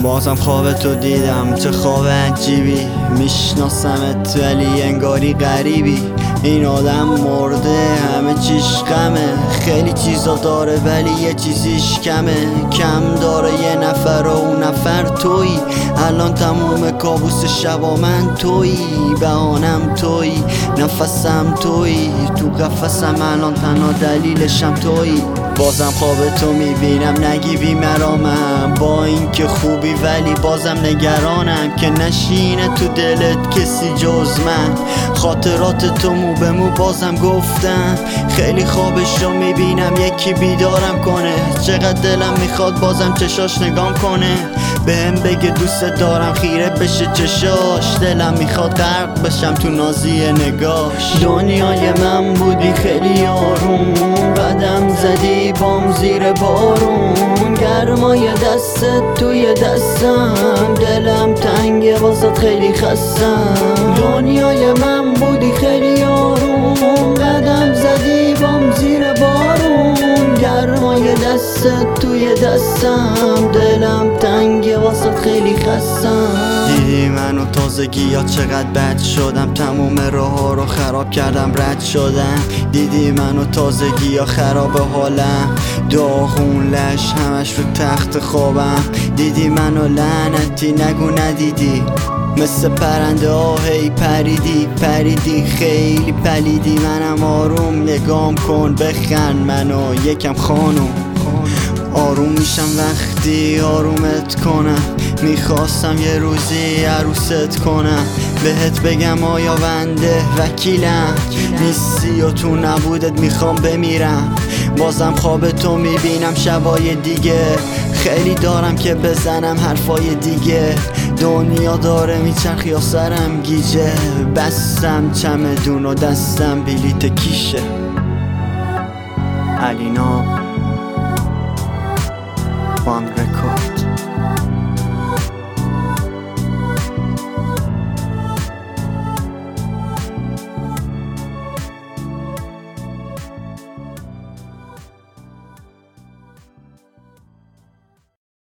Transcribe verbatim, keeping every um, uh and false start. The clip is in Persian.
بازم خواب تو دیدم، چه خواب عجیبی. میشناسمت ولی انگاری غریبی. این آدم مرده، همه چیش غمه. خیلی چیزا داره ولی یه چیزیش کمه. کم داره یه نفر و اون نفر تویی. الان تموم کابوس شبا من تویی. بهانم تویی، نفسم تویی. تو قفسم الان تنها دلیلشم تویی. بازم خواب تو میبینم، نگی بیمرامم. با این که خوبی ولی بازم نگرانم که نشینه تو دلت کسی جز من. خاطرات تو مو به مو بازم گفتم. خیلی خوابش رو میبینم یکی بیدارم کنه. چقدر دلم میخواد بازم چشاش نگام کنه. بهم بگه دوست دارم، خیره بشه چشاش. دلم میخواد غرق بشم تو نازی نگاش. دنیای من بودی خیلی آروم، قدم زدی بام زیر بارون. گرمای دستت توی دستم، دلم تنگه واسه خیلی خستم. دنیای من بودی خیلی آروم، قدم زدی بام زیر بارون. گرمای دستت توی دستم، دلم تنگه واسه خیلی خستم. دیدی منو تازگی یا چقدر بد شدم. تموم راه ها رو خراب کردم، رد شدم. دیدی منو تازگی یا خراب حالم. داغون لش همش رو تخت خوابم. دیدی منو لعنتی نگو ندیدی. مثل پرنده ها هی پریدی پریدی. خیلی پلیدی، منم آروم نگام کن. بخند منو یکم خانم. آروم میشم وقتی آرومت کنم. میخواستم یه روزی عروست کنم. بهت بگم آیا بنده وکیلم نیستی و تو نبودت میخوام بمیرم. بازم خواب تو میبینم شبای دیگه. خیلی دارم که بزنم حرفای دیگه. دنیا داره میچرخی یا سرم گیجه. بستم چمدون و دستم بلیت کیشه. علینا وان رکورد.